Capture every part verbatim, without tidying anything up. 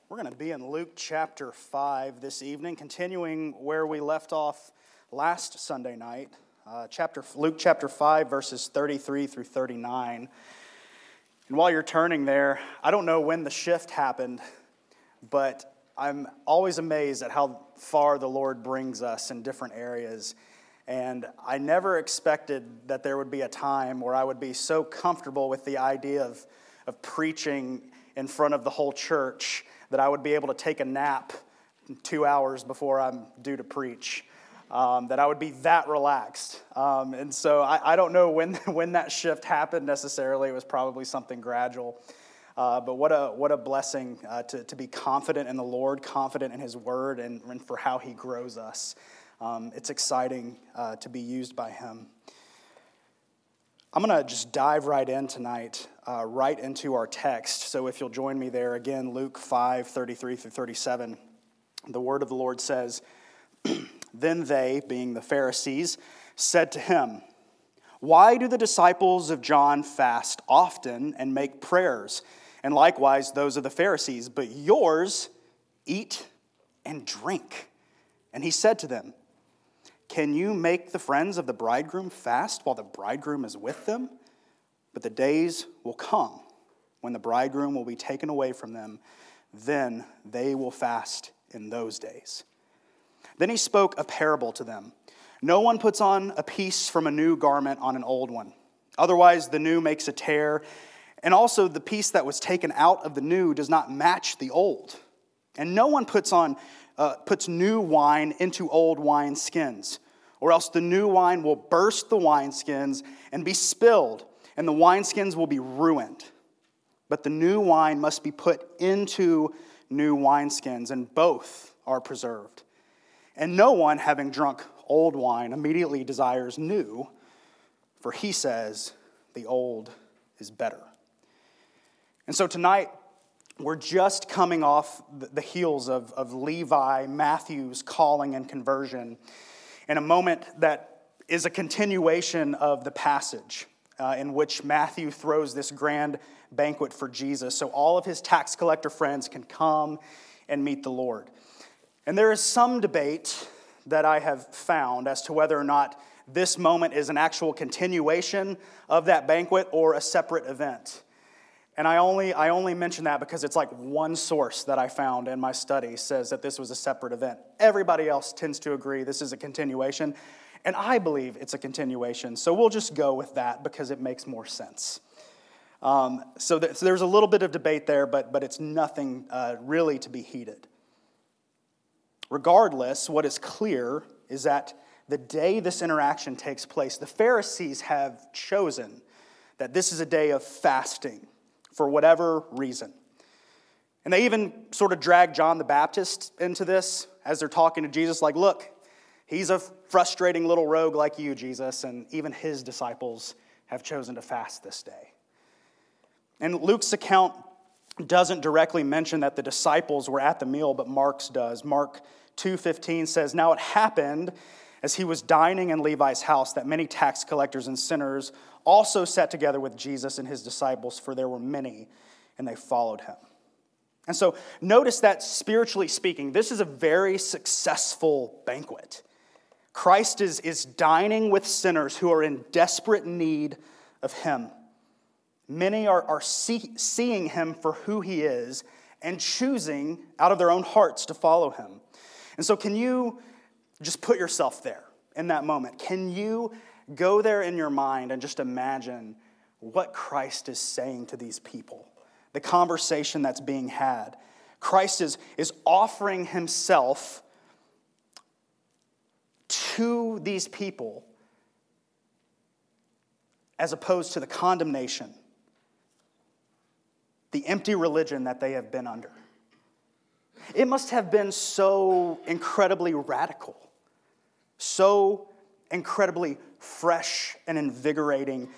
We're going to be in Luke chapter five this evening, continuing where we left off last Sunday night. Uh, chapter Luke chapter five, verses thirty-three through thirty-nine. And while you're turning there, I don't know when the shift happened, but I'm always amazed at how far the Lord brings us in different areas. And I never expected that there would be a time where I would be so comfortable with the idea of, of preaching in front of the whole church that I would be able to take a nap two hours before I'm due to preach, um, that I would be that relaxed. Um, and so I, I don't know when when that shift happened necessarily. It was probably something gradual. Uh, but what a what a blessing uh, to, to be confident in the Lord, confident in His Word, and, and for how He grows us. Um, it's exciting uh, to be used by Him. I'm going to just dive right in tonight, uh, right into our text. So if you'll join me there, again, Luke five, thirty-three through thirty-seven. The word of the Lord says, "Then they, being the Pharisees, said to him, 'Why do the disciples of John fast often and make prayers, and likewise those of the Pharisees, but yours eat and drink?' And he said to them, 'Can you make the friends of the bridegroom fast while the bridegroom is with them? But the days will come when the bridegroom will be taken away from them. Then they will fast in those days.' Then he spoke a parable to them. 'No one puts on a piece from a new garment on an old one. Otherwise the new makes a tear, and also the piece that was taken out of the new does not match the old. And no one puts on Uh, puts new wine into old wine skins, or else the new wine will burst the wineskins and be spilled, and the wineskins will be ruined. But the new wine must be put into new wineskins, and both are preserved. And no one, having drunk old wine, immediately desires new, for he says, the old is better.'" And so tonight, we're just coming off the heels of, of Levi, Matthew's calling and conversion, in a moment that is a continuation of the passage uh, in which Matthew throws this grand banquet for Jesus so all of his tax collector friends can come and meet the Lord. And there is some debate that I have found as to whether or not this moment is an actual continuation of that banquet or a separate event. And I only I only mention that because it's like one source that I found in my study says that this was a separate event. Everybody else tends to agree this is a continuation, and I believe it's a continuation. So we'll just go with that because it makes more sense. Um, so, th- so there's a little bit of debate there, but but it's nothing uh, really to be heated. Regardless, what is clear is that the day this interaction takes place, the Pharisees have chosen that this is a day of fasting, for whatever reason. And they even sort of drag John the Baptist into this as they're talking to Jesus, like, look, he's a frustrating little rogue like you, Jesus, and even his disciples have chosen to fast this day. And Luke's account doesn't directly mention that the disciples were at the meal, but Mark's does. Mark two fifteen says, "Now it happened as he was dining in Levi's house that many tax collectors and sinners also sat together with Jesus and his disciples, for there were many, and they followed him." And so notice that spiritually speaking, this is a very successful banquet. Christ is, is dining with sinners who are in desperate need of him. Many are, are see, seeing him for who he is and choosing out of their own hearts to follow him. And so can you just put yourself there in that moment? Can you go there in your mind and just imagine what Christ is saying to these people, the conversation that's being had? Christ is, is offering himself to these people as opposed to the condemnation, the empty religion that they have been under. It must have been so incredibly radical, so incredibly fresh and invigorating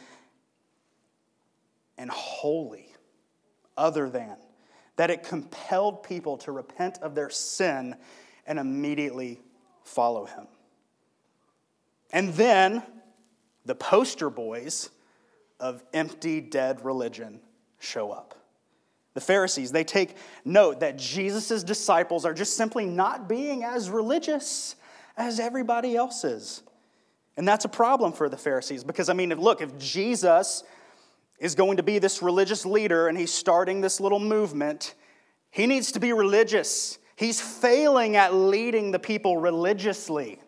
and holy, other than, that it compelled people to repent of their sin and immediately follow him. And then the poster boys of empty, dead religion show up. The Pharisees, they take note that Jesus' disciples are just simply not being as religious as everybody else is. And that's a problem for the Pharisees because, I mean, look, if Jesus is going to be this religious leader and he's starting this little movement, he needs to be religious. He's failing at leading the people religiously.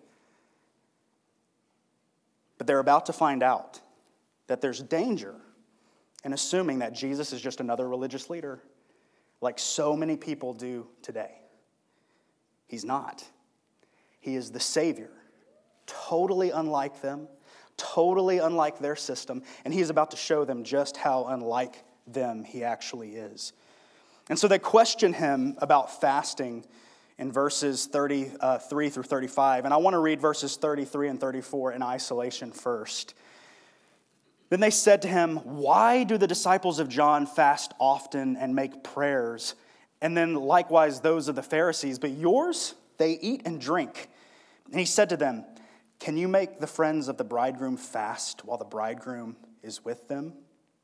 But they're about to find out that there's danger in assuming that Jesus is just another religious leader, like so many people do today. He's not. He is the Savior, totally unlike them, totally unlike their system, and he is about to show them just how unlike them he actually is. And so they question him about fasting in verses thirty-three through thirty-five. And I want to read verses thirty-three and thirty-four in isolation first. Then they said to him, "Why do the disciples of John fast often and make prayers? And then likewise those of the Pharisees, but yours, they eat and drink." And he said to them, "Can you make the friends of the bridegroom fast while the bridegroom is with them?"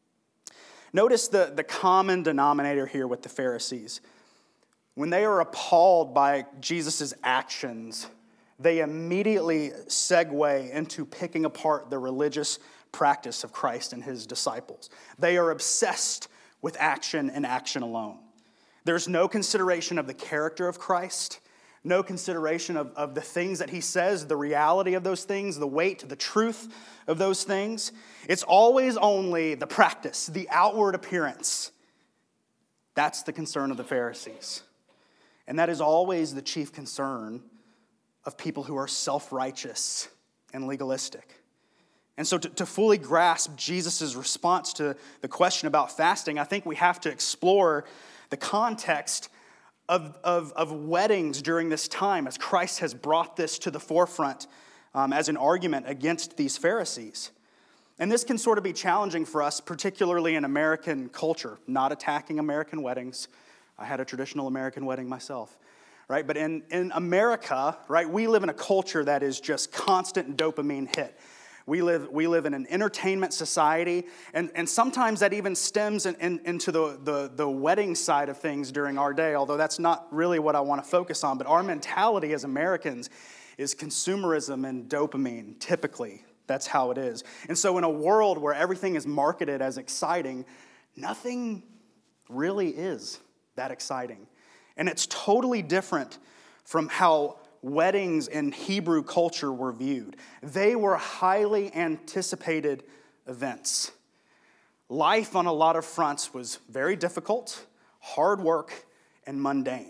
Notice the, the common denominator here with the Pharisees. When they are appalled by Jesus' actions, they immediately segue into picking apart the religious practice of Christ and his disciples. They are obsessed with action and action alone. There's no consideration of the character of Christ, no consideration of, of the things that he says, the reality of those things, the weight, the truth of those things. It's always only the practice, the outward appearance. That's the concern of the Pharisees. And that is always the chief concern of people who are self-righteous and legalistic. And so to, to fully grasp Jesus' response to the question about fasting, I think we have to explore the context of, of, of weddings during this time as Christ has brought this to the forefront um, as an argument against these Pharisees. And this can sort of be challenging for us, particularly in American culture, not attacking American weddings. I had a traditional American wedding myself, right? But in, in America, right, we live in a culture that is just constant dopamine hit. We live we live in an entertainment society, and, and sometimes that even stems in, in, into the, the, the wedding side of things during our day, although that's not really what I want to focus on. But our mentality as Americans is consumerism and dopamine, typically. That's how it is. And so in a world where everything is marketed as exciting, nothing really is that exciting. And it's totally different from how weddings in Hebrew culture were viewed. They were highly anticipated events. Life on a lot of fronts was very difficult, hard work, and mundane.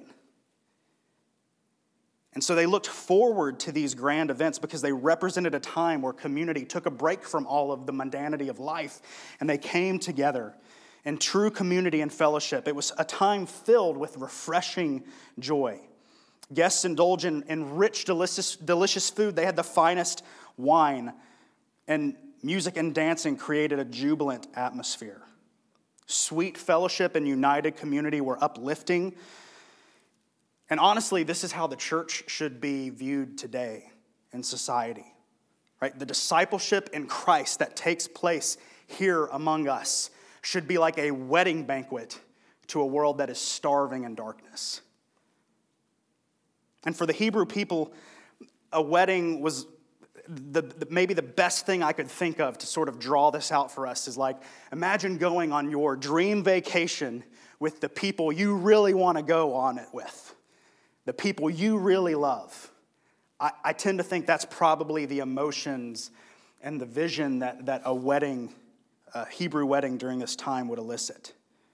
And so they looked forward to these grand events because they represented a time where community took a break from all of the mundanity of life, and they came together in true community and fellowship. It was a time filled with refreshing joy. Guests indulged in, in rich, delicious, delicious food. They had the finest wine, and music and dancing created a jubilant atmosphere. Sweet fellowship and united community were uplifting. And honestly, this is how the church should be viewed today in society, right? The discipleship in Christ that takes place here among us should be like a wedding banquet to a world that is starving in darkness. And for the Hebrew people, a wedding was the, the, maybe the best thing I could think of to sort of draw this out for us is like, imagine going on your dream vacation with the people you really want to go on it with, the people you really love. I, I tend to think that's probably the emotions and the vision that, that a wedding, a Hebrew wedding during this time would elicit.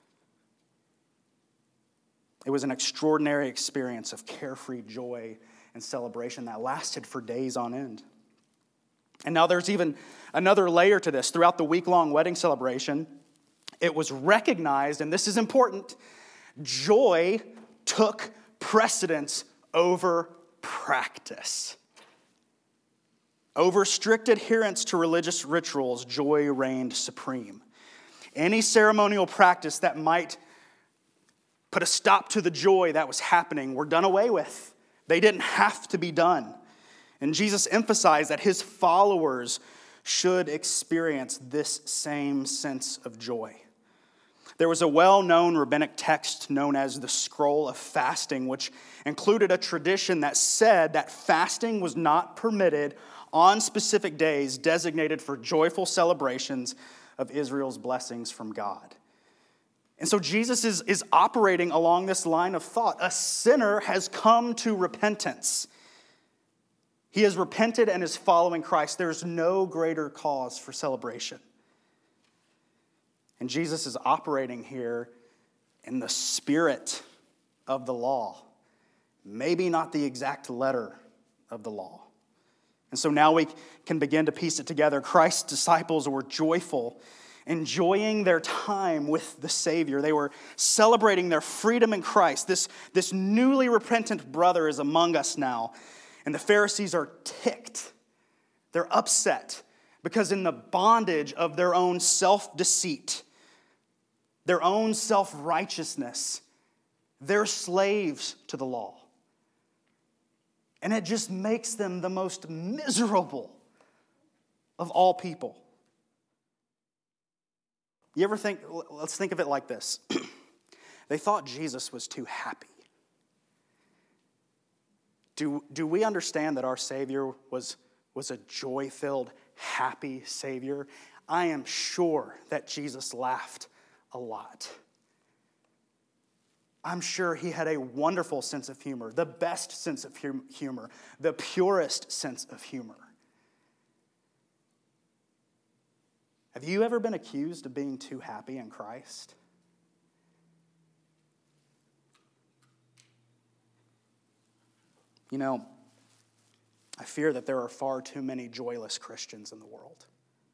It was an extraordinary experience of carefree joy and celebration that lasted for days on end. And now there's even another layer to this. Throughout the week-long wedding celebration, it was recognized, and this is important, joy took precedence over practice. Over strict adherence to religious rituals, joy reigned supreme. Any ceremonial practice that might put a stop to the joy that was happening were done away with. They didn't have to be done. And Jesus emphasized that his followers should experience this same sense of joy. There was a well-known rabbinic text known as the Scroll of Fasting, which included a tradition that said that fasting was not permitted on specific days designated for joyful celebrations of Israel's blessings from God. And so Jesus is, is operating along this line of thought. A sinner has come to repentance. He has repented and is following Christ. There's no greater cause for celebration. And Jesus is operating here in the spirit of the law, maybe not the exact letter of the law. And so now we can begin to piece it together. Christ's disciples were joyful, enjoying their time with the Savior. They were celebrating their freedom in Christ. This, this newly repentant brother is among us now. And the Pharisees are ticked. They're upset because in the bondage of their own self-deceit, their own self-righteousness, they're slaves to the law. And it just makes them the most miserable of all people. You ever think, let's think of it like this. They thought Jesus was too happy. Do, do we understand that our Savior was, was a joy-filled, happy Savior? I am sure that Jesus laughed a lot. I'm sure he had a wonderful sense of humor, the best sense of humor, the purest sense of humor. Have you ever been accused of being too happy in Christ? You know, I fear that there are far too many joyless Christians in the world.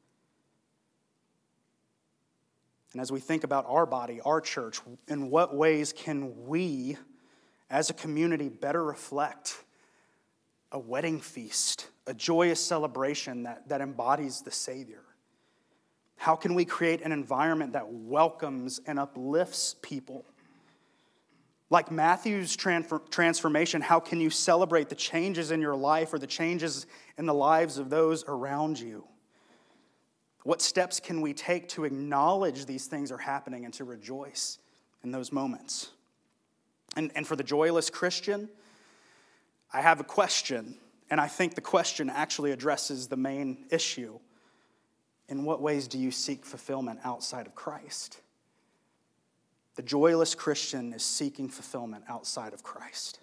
And as we think about our body, our church, in what ways can we, as a community, better reflect a wedding feast, a joyous celebration that, that embodies the Savior? How can we create an environment that welcomes and uplifts people? Like Matthew's transfer, transformation, how can you celebrate the changes in your life or the changes in the lives of those around you? What steps can we take to acknowledge these things are happening and to rejoice in those moments? And, and for the joyless Christian, I have a question, and I think the question actually addresses the main issue. In what ways do you seek fulfillment outside of Christ? The joyless Christian is seeking fulfillment outside of Christ.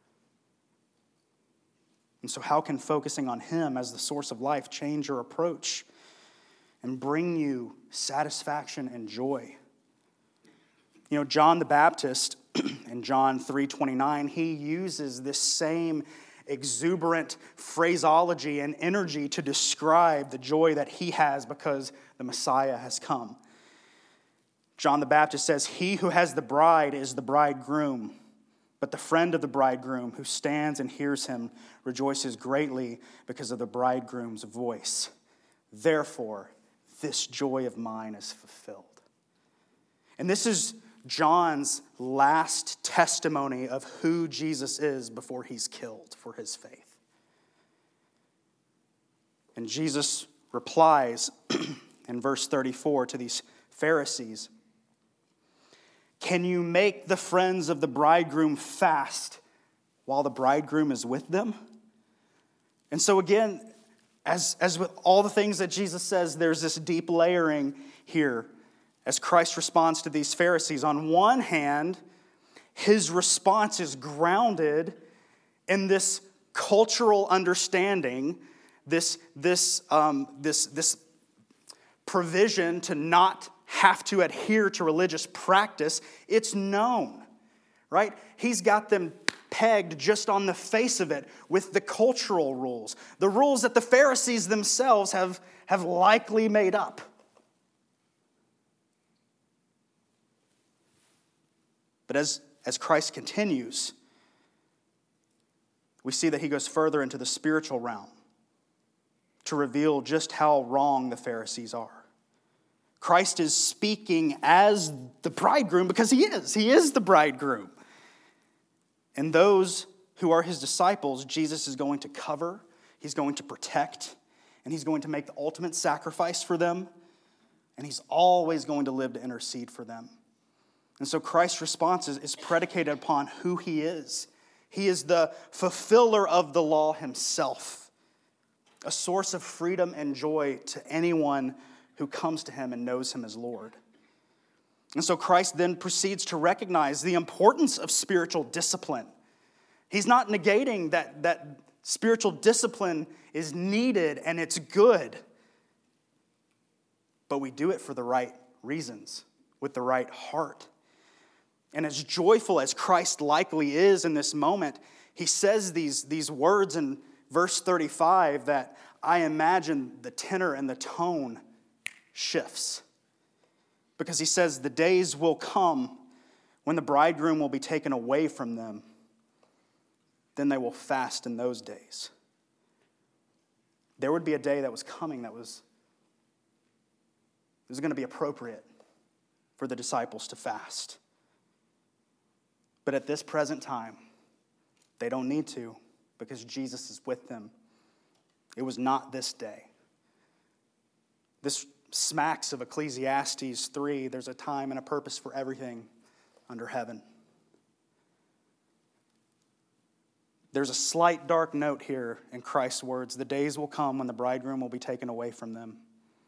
And so how can focusing on Him as the source of life change your approach and bring you satisfaction and joy? You know, John the Baptist in John three twenty-nine, he uses this same exuberant phraseology and energy to describe the joy that he has because the Messiah has come. John the Baptist says, "He who has the bride is the bridegroom, but the friend of the bridegroom who stands and hears him rejoices greatly because of the bridegroom's voice. Therefore, this joy of mine is fulfilled." And this is John's last testimony of who Jesus is before he's killed for his faith. And Jesus replies in verse thirty-four to these Pharisees, "Can you make the friends of the bridegroom fast while the bridegroom is with them?" And so again, As, as with all the things that Jesus says, there's this deep layering here as Christ responds to these Pharisees. On one hand, his response is grounded in this cultural understanding, this, this, um, this, this provision to not have to adhere to religious practice. It's known, right? He's got them pegged just on the face of it with the cultural rules, the rules that the Pharisees themselves have, have likely made up. But as, as Christ continues, we see that he goes further into the spiritual realm to reveal just how wrong the Pharisees are. Christ is speaking as the bridegroom because he is. He is the bridegroom. And those who are his disciples, Jesus is going to cover, he's going to protect, and he's going to make the ultimate sacrifice for them, and he's always going to live to intercede for them And so Christ's response is, is predicated upon who he is. He is the fulfiller of the law himself, a source of freedom and joy to anyone who comes to him and knows him as Lord. And so Christ then proceeds to recognize the importance of spiritual discipline. He's not negating that, that spiritual discipline is needed and it's good, but we do it for the right reasons, with the right heart. And as joyful as Christ likely is in this moment, he says these, these words in verse thirty-five that I imagine the tenor and the tone shifts. Because he says, the days will come when the bridegroom will be taken away from them. Then they will fast in those days. There would be a day that was coming that was, it was going to be appropriate for the disciples to fast. But at this present time, they don't need to because Jesus is with them. It was not this day. This smacks of Ecclesiastes three. There's a time and a purpose for everything under heaven. There's a slight dark note here in Christ's words. The days will come when the bridegroom will be taken away from them.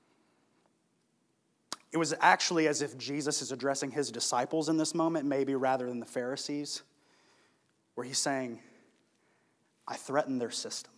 It was actually as if Jesus is addressing his disciples in this moment, maybe rather than the Pharisees, where he's saying, I threaten their system.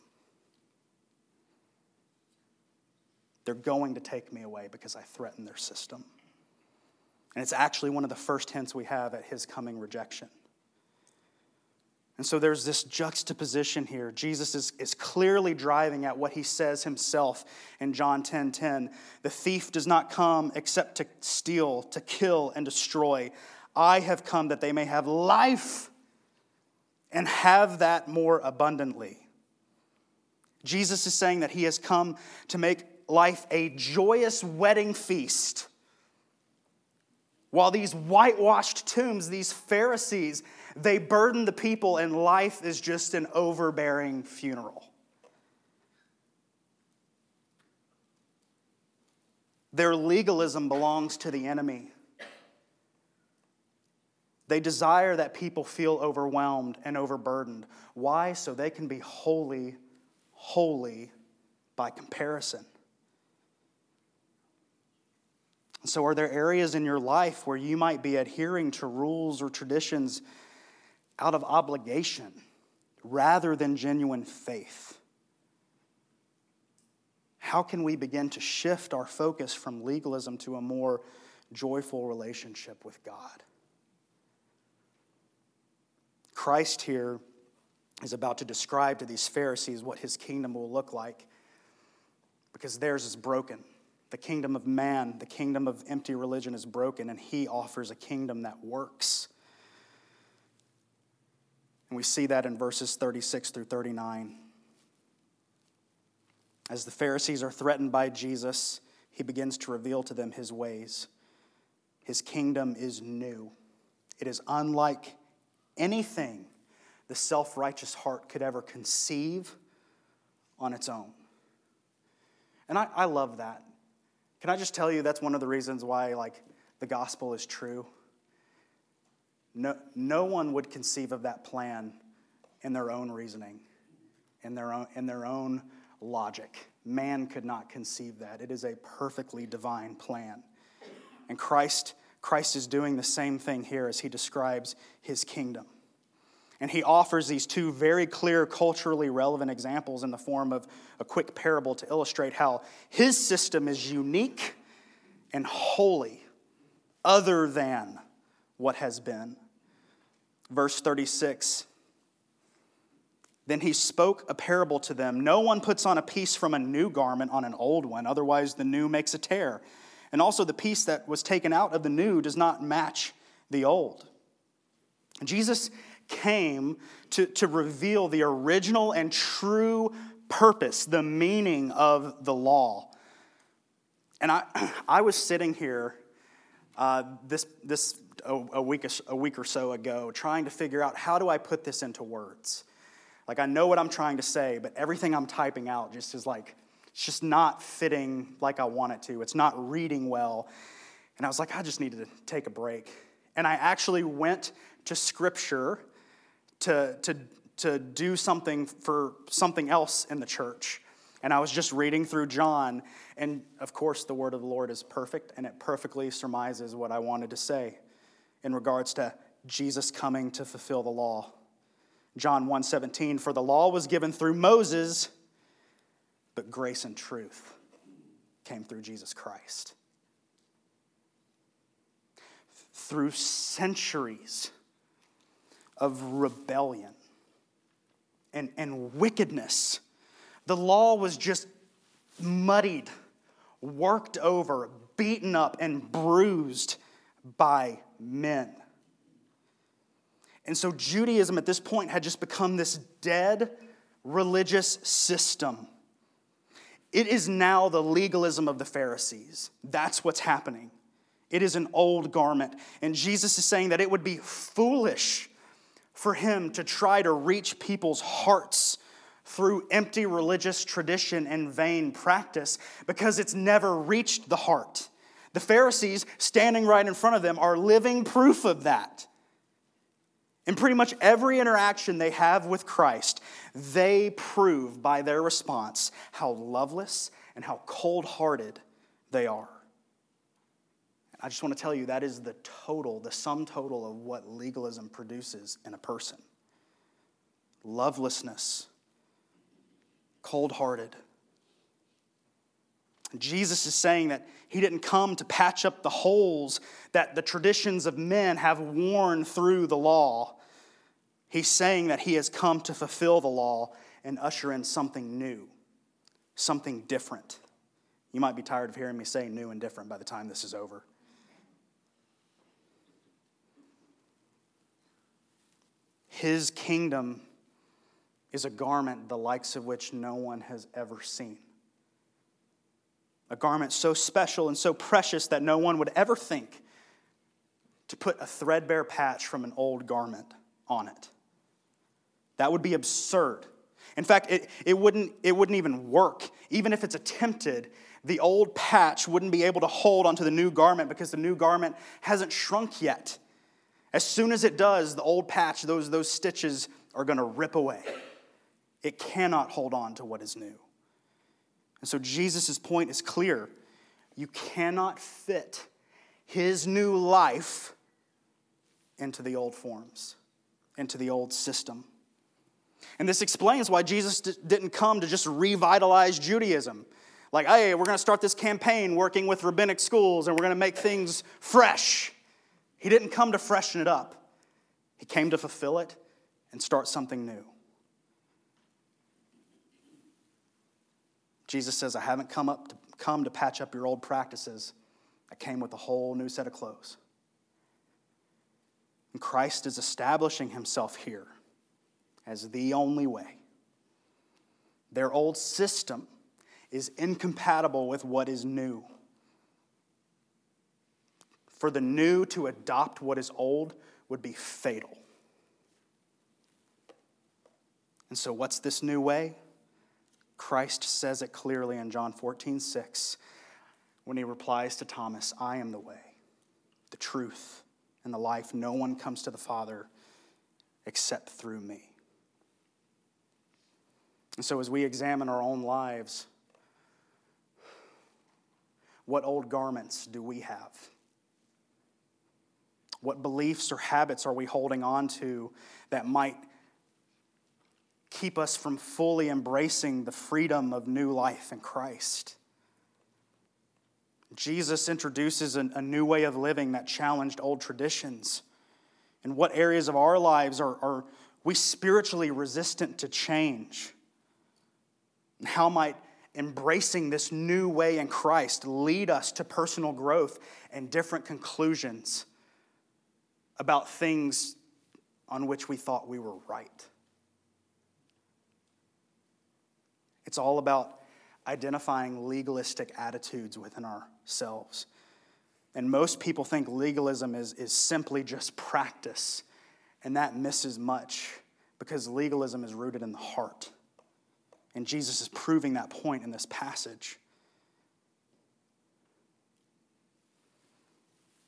They're going to take me away because I threaten their system. And it's actually one of the first hints we have at his coming rejection. And so there's this juxtaposition here. Jesus is, is clearly driving at what he says himself in John ten ten. The thief does not come except to steal, to kill, and destroy. I have come that they may have life and have that more abundantly. Jesus is saying that he has come to make life a joyous wedding feast. While these whitewashed tombs, these Pharisees, they burden the people and life is just an overbearing funeral. Their legalism belongs to the enemy. They desire that people feel overwhelmed and overburdened. Why? So they can be holy, holy by comparison. So are there areas in your life where you might be adhering to rules or traditions out of obligation rather than genuine faith? How can we begin to shift our focus from legalism to a more joyful relationship with God? Christ here is about to describe to these Pharisees what his kingdom will look like because theirs is broken. The kingdom of man, the kingdom of empty religion is broken, and he offers a kingdom that works. And we see that in verses thirty-six through thirty-nine. As the Pharisees are threatened by Jesus, he begins to reveal to them his ways. His kingdom is new. It is unlike anything the self-righteous heart could ever conceive on its own. And I, I love that. Can I just tell you that's one of the reasons why, like, the gospel is true? No, no one would conceive of that plan in their own reasoning, in their own, in their own logic. Man could not conceive that. It is a perfectly divine plan. And Christ, Christ is doing the same thing here as he describes his kingdom. And he offers these two very clear, culturally relevant examples in the form of a quick parable to illustrate how his system is unique and holy, other than what has been. Verse thirty-six, then he spoke a parable to them. No one puts on a piece from a new garment on an old one, otherwise the new makes a tear. And also the piece that was taken out of the new does not match the old. Jesus came to, to reveal the original and true purpose, the meaning of the law. And I I was sitting here uh, this this a, a week a week or so ago trying to figure out how do I put this into words. Like, I know what I'm trying to say, but everything I'm typing out just is like, it's just not fitting like I want it to. It's not reading well. And I was like, I just needed to take a break And I actually went to Scripture to, to, to do something for something else in the church. And I was just reading through John. And of course, the word of the Lord is perfect, and it perfectly surmises what I wanted to say in regards to Jesus coming to fulfill the law. John one seventeen, for the law was given through Moses, but grace and truth came through Jesus Christ. Through centuries of rebellion and, and wickedness, the law was just muddied, worked over, beaten up, and bruised by men. And so Judaism at this point had just become this dead religious system. It is now the legalism of the Pharisees. That's what's happening. It is an old garment. And Jesus is saying that it would be foolish for him to try to reach people's hearts through empty religious tradition and vain practice, because it's never reached the heart. The Pharisees, standing right in front of them, are living proof of that. In pretty much every interaction they have with Christ, they prove by their response how loveless and how cold-hearted they are. I just want to tell you that is the total, the sum total of what legalism produces in a person. Lovelessness, cold-hearted. Jesus is saying that he didn't come to patch up the holes that the traditions of men have worn through the law. He's saying that he has come to fulfill the law and usher in something new, something different. You might be tired of hearing me say new and different by the time this is over. His kingdom is a garment the likes of which no one has ever seen. A garment so special and so precious that no one would ever think to put a threadbare patch from an old garment on it. That would be absurd. In fact, it, it wouldn't, it wouldn't even work. Even if it's attempted, the old patch wouldn't be able to hold onto the new garment because the new garment hasn't shrunk yet. As soon as it does, the old patch, those, those stitches are going to rip away. It cannot hold on to what is new. And so Jesus' point is clear. You cannot fit his new life into the old forms, into the old system. And this explains why Jesus d- didn't come to just revitalize Judaism. Like, hey, we're going to start this campaign working with rabbinic schools and we're going to make things fresh. He didn't come to freshen it up. He came to fulfill it and start something new. Jesus says, I haven't come up to come to patch up your old practices. I came with a whole new set of clothes. And Christ is establishing himself here as the only way. Their old system is incompatible with what is new. For the new to adopt what is old would be fatal. And so what's this new way? Christ says it clearly in John fourteen six when he replies to Thomas, I am the way, the truth, and the life. No one comes to the Father except through me. And so as we examine our own lives, what old garments do we have? What beliefs or habits are we holding on to that might keep us from fully embracing the freedom of new life in Christ? Jesus introduces a, a new way of living that challenged old traditions. In what areas of our lives are, are we spiritually resistant to change? And how might embracing this new way in Christ lead us to personal growth and different conclusions about things on which we thought we were right? It's all about identifying legalistic attitudes within ourselves. And most people think legalism is, is simply just practice, and that misses much because legalism is rooted in the heart. And Jesus is proving that point in this passage.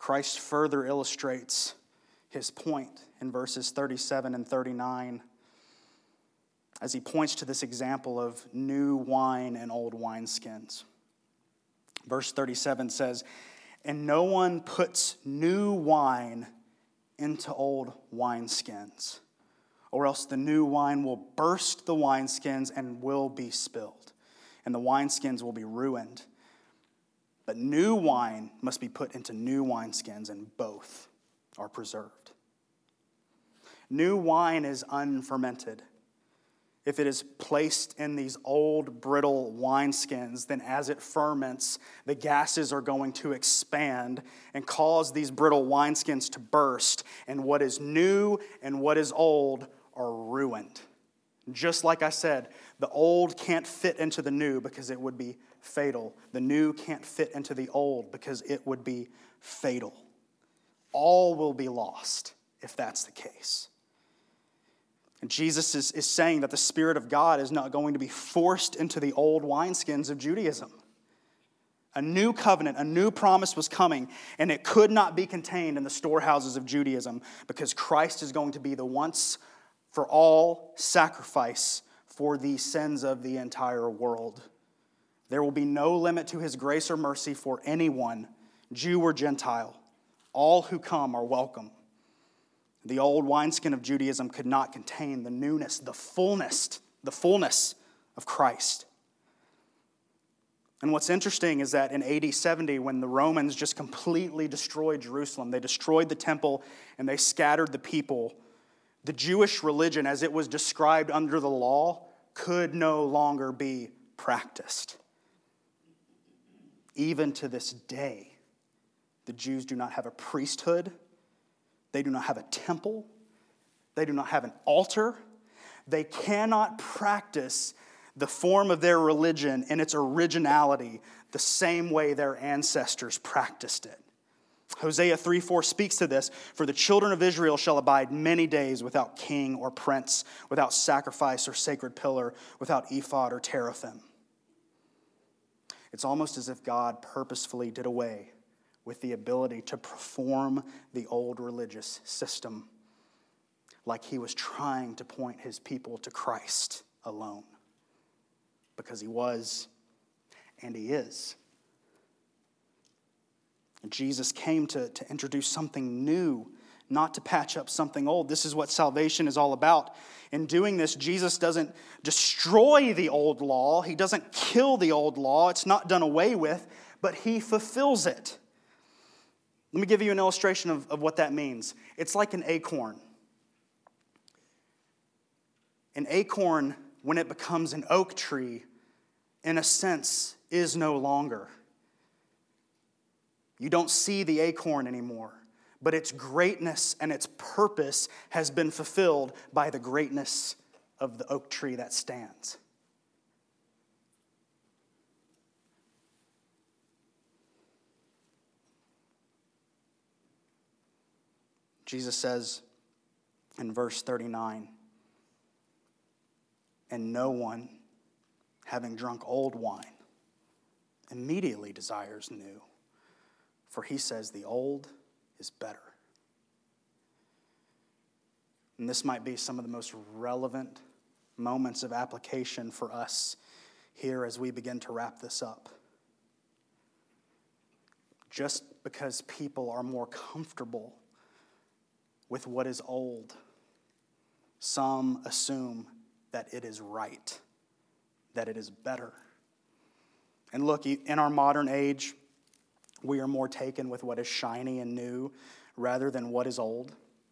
Christ further illustrates his point in verses thirty-seven and thirty-nine as he points to this example of new wine and old wineskins. Verse thirty-seven says, "And no one puts new wine into old wineskins, or else the new wine will burst the wineskins and will be spilled, and the wineskins will be ruined. But new wine must be put into new wineskins, and both are preserved." New wine is unfermented. If it is placed in these old, brittle wineskins, then as it ferments, the gases are going to expand and cause these brittle wineskins to burst, and what is new and what is old are ruined. Just like I said, the old can't fit into the new because it would be fatal. The new can't fit into the old because it would be fatal. All will be lost if that's the case. And Jesus is, is saying that the Spirit of God is not going to be forced into the old wineskins of Judaism. A new covenant, a new promise was coming, and it could not be contained in the storehouses of Judaism because Christ is going to be the once for all sacrifice for the sins of the entire world. There will be no limit to his grace or mercy for anyone, Jew or Gentile. All who come are welcome. The old wineskin of Judaism could not contain the newness, the fullness, the fullness of Christ. And what's interesting is that in A D seventy, when the Romans just completely destroyed Jerusalem, they destroyed the temple and they scattered the people, the Jewish religion, as it was described under the law, could no longer be practiced. Even to this day, the Jews do not have a priesthood. They do not have a temple. They do not have an altar. They cannot practice the form of their religion in its originality the same way their ancestors practiced it. Hosea three four speaks to this, "For the children of Israel shall abide many days without king or prince, without sacrifice or sacred pillar, without ephod or teraphim." It's almost as if God purposefully did away with the ability to perform the old religious system, like he was trying to point his people to Christ alone, because he was and he is. And Jesus came to, to introduce something new, not to patch up something old. This is what salvation is all about. In doing this, Jesus doesn't destroy the old law. He doesn't kill the old law. It's not done away with, but he fulfills it. Let me give you an illustration of, of what that means. It's like an acorn. An acorn, when it becomes an oak tree, in a sense, is no longer. You don't see the acorn anymore, but its greatness and its purpose has been fulfilled by the greatness of the oak tree that stands. Jesus says in verse thirty-nine, "And no one, having drunk old wine, immediately desires new, for he says the old is better." And this might be some of the most relevant moments of application for us here as we begin to wrap this up. Just because people are more comfortable with what is old, some assume that it is right, that it is better. And look, in our modern age, we are more taken with what is shiny and new rather than what is old.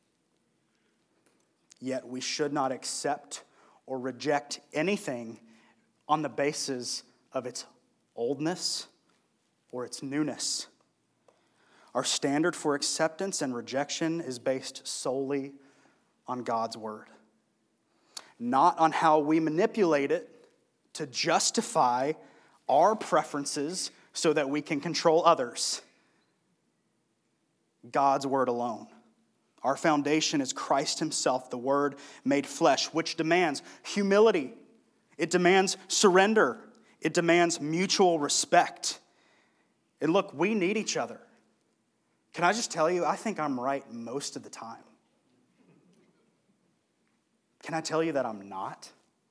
Yet we should not accept or reject anything on the basis of its oldness or its newness. Our standard for acceptance and rejection is based solely on God's word, not on how we manipulate it to justify our preferences so that we can control others. God's word alone. Our foundation is Christ himself, the Word made flesh, which demands humility. It demands surrender. It demands mutual respect. And look, we need each other. Can I just tell you, I think I'm right most of the time. Can I tell you that I'm not?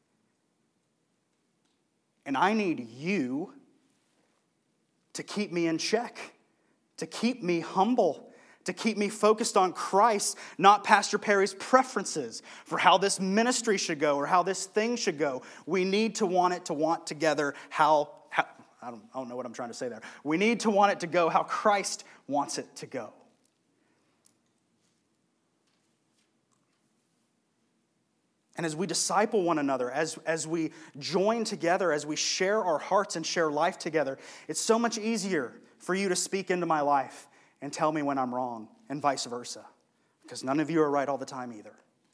And I need you to keep me in check, to keep me humble, to keep me focused on Christ, not Pastor Perry's preferences for how this ministry should go or how this thing should go. We need to want it to want together how, how I, don't, I don't know what I'm trying to say there. We need to want it to go how Christ wants it to go. And as we disciple one another, as, as we join together, as we share our hearts and share life together, it's so much easier for you to speak into my life and tell me when I'm wrong, and vice versa. Because none of you are right all the time either.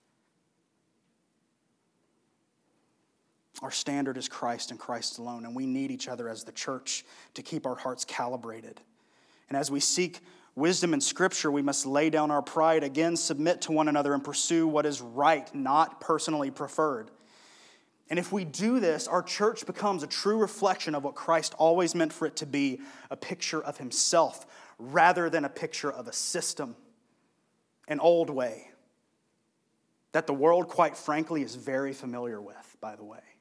Our standard is Christ and Christ alone, and we need each other as the church to keep our hearts calibrated. And as we seek wisdom in Scripture, we must lay down our pride, again, submit to one another, and pursue what is right, not personally preferred. And if we do this, our church becomes a true reflection of what Christ always meant for it to be, a picture of himself, rather than a picture of a system, an old way, that the world, quite frankly, is very familiar with, by the way.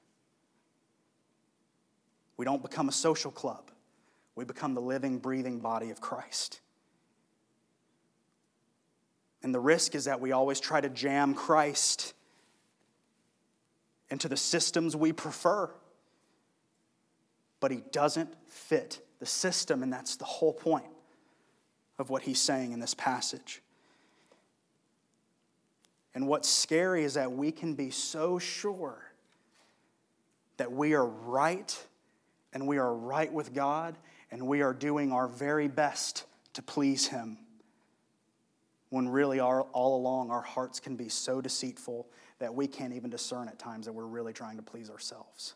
We don't become a social club. We become the living, breathing body of Christ. And the risk is that we always try to jam Christ into the systems we prefer. But he doesn't fit the system, and that's the whole point of what he's saying in this passage. And what's scary is that we can be so sure that we are right, and we are right with God, and we are doing our very best to please him, when really our, all along our hearts can be so deceitful that we can't even discern at times that we're really trying to please ourselves.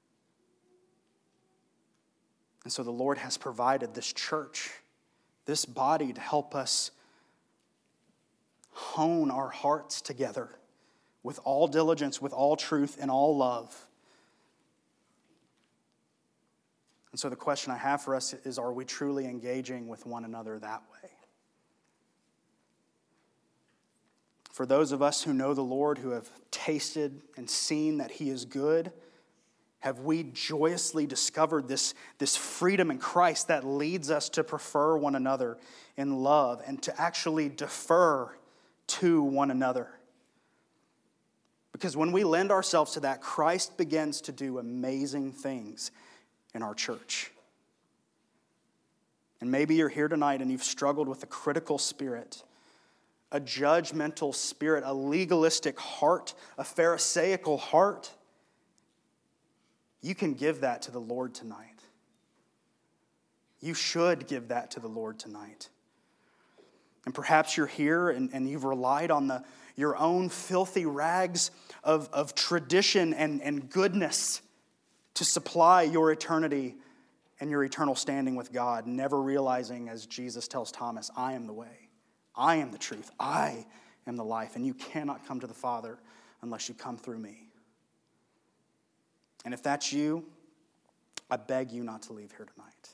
And so the Lord has provided this church, this body, to help us hone our hearts together with all diligence, with all truth, and all love. And so the question I have for us is, are we truly engaging with one another that way? For those of us who know the Lord, who have tasted and seen that he is good, have we joyously discovered this, this freedom in Christ that leads us to prefer one another in love and to actually defer to one another? Because when we lend ourselves to that, Christ begins to do amazing things in our church. And maybe you're here tonight and you've struggled with a critical spirit, a judgmental spirit, a legalistic heart, a pharisaical heart. You can give that to the Lord tonight. You should give that to the Lord tonight. And perhaps you're here and, and you've relied on the, your own filthy rags of, of tradition and, and goodness to supply your eternity and your eternal standing with God, never realizing, as Jesus tells Thomas, I am the way, I am the truth, I am the life, and you cannot come to the Father unless you come through me. And if that's you, I beg you not to leave here tonight.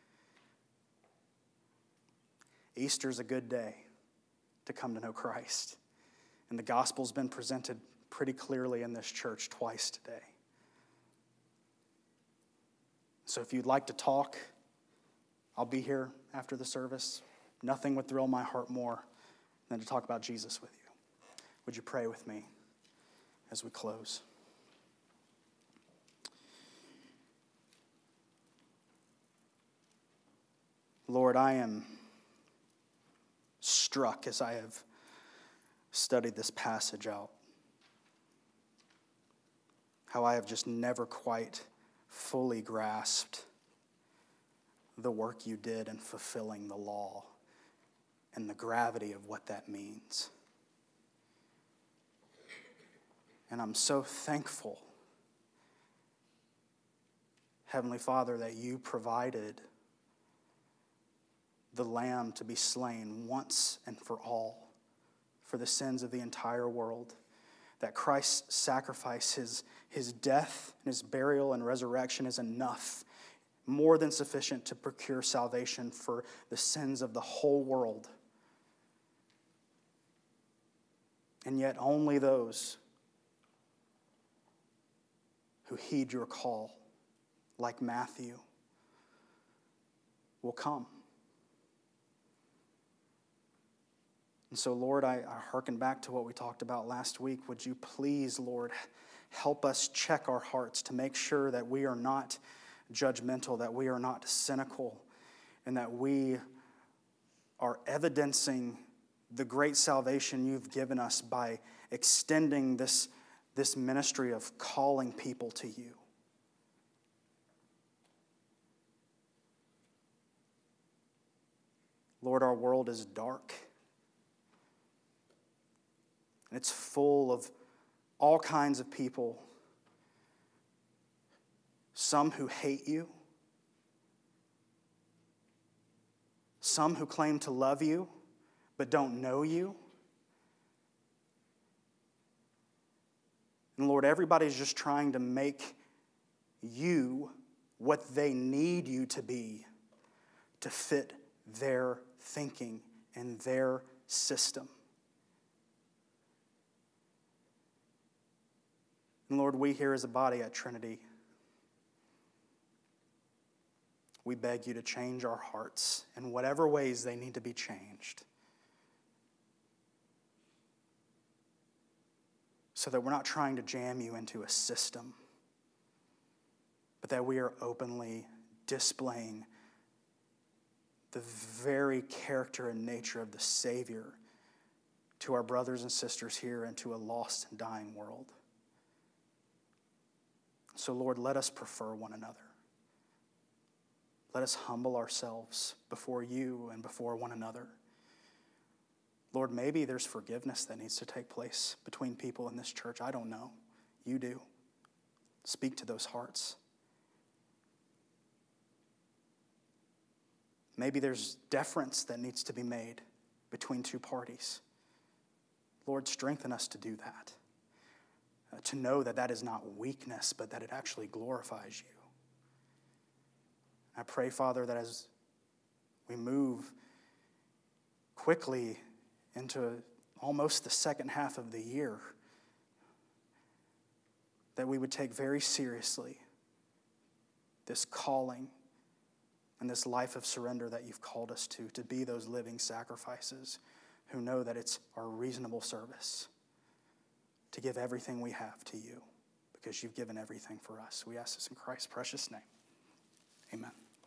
Easter's a good day to come to know Christ. And the gospel's been presented pretty clearly in this church twice today. So if you'd like to talk, I'll be here after the service. Nothing would thrill my heart more than to talk about Jesus with you. Would you pray with me as we close? Lord, I am struck as I have studied this passage out, how I have just never quite fully grasped the work you did in fulfilling the law and the gravity of what that means. And I'm so thankful, Heavenly Father, that you provided the Lamb to be slain once and for all for the sins of the entire world. That Christ's sacrifice, his, his death, and his burial and resurrection is enough, more than sufficient to procure salvation for the sins of the whole world. And yet only those who heed your call, like Matthew, will come. And so, Lord, I, I hearken back to what we talked about last week. Would you please, Lord, help us check our hearts to make sure that we are not judgmental, that we are not cynical, and that we are evidencing the great salvation you've given us by extending this, this ministry of calling people to you. Lord, our world is dark. And it's full of all kinds of people. Some who hate you. Some who claim to love you but don't know you. And Lord, everybody's just trying to make you what they need you to be to fit their thinking and their system. And Lord, we here as a body at Trinity, we beg you to change our hearts in whatever ways they need to be changed, so that we're not trying to jam you into a system, but that we are openly displaying the very character and nature of the Savior to our brothers and sisters here and to a lost and dying world. So, Lord, let us prefer one another. Let us humble ourselves before you and before one another. Lord, maybe there's forgiveness that needs to take place between people in this church. I don't know. You do. Speak to those hearts. Maybe there's deference that needs to be made between two parties. Lord, strengthen us to do that. Uh, to know that that is not weakness, but that it actually glorifies you. I pray, Father, that as we move quickly into almost the second half of the year, that we would take very seriously this calling and this life of surrender that you've called us to, to be those living sacrifices who know that it's our reasonable service to give everything we have to you because you've given everything for us. We ask this in Christ's precious name. Amen.